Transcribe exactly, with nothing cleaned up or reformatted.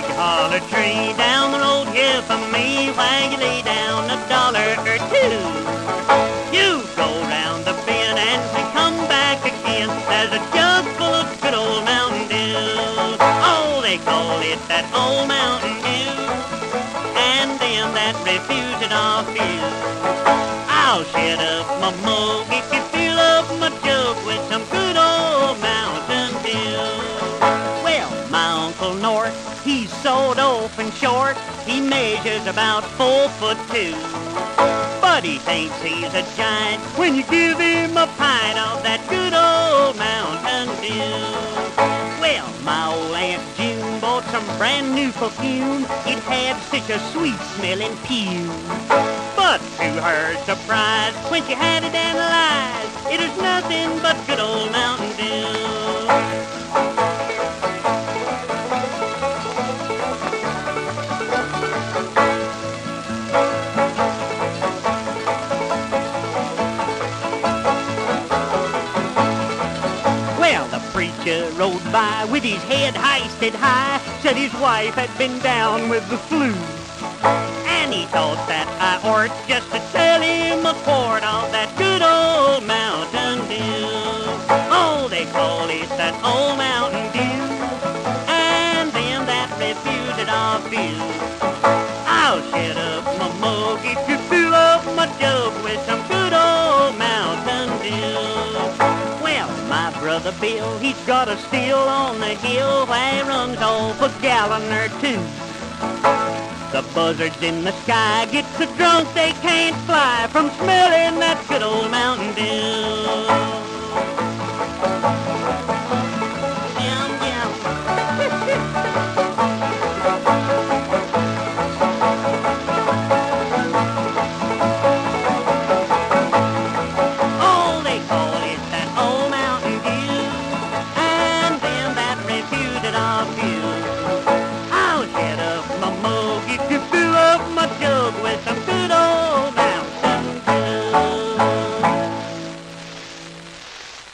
you holler tree down the road here from me while you lay down a dollar or two. You go round the bend and we come back again. There's a jug full of good old Mountain Dew. Oh, they call it that old Mountain Dew. And them that refuse it off you, I'll shut up my mug if you fill up my jug with some good old Mountain Dew. Well, my Uncle Nort, he's sawed off and short. He measures about four foot two. But he thinks he's a giant when you give him a pint of that good old Mountain Dew. Well, my old Aunt June bought some brand new perfume. It had such a sweet smelling fume. But to her surprise, when she had it analyzed, it was nothing but good old Mountain Dew. Well, the preacher rode by with his head hoisted high, said his wife had been down with the flu. And he thought that I ought just to tell him a quart of that good old Mountain Dew. Oh, they call it that old Mountain Dew. And them that refuse it off you, I'll shut up my mug if you fill up my jug with some good old Mountain Dew. Well, my brother Bill, he's got a still on the hill where he runs off a gallon or two. The buzzards in the sky get so drunk they can't fly from smelling that good old Mountain Dew.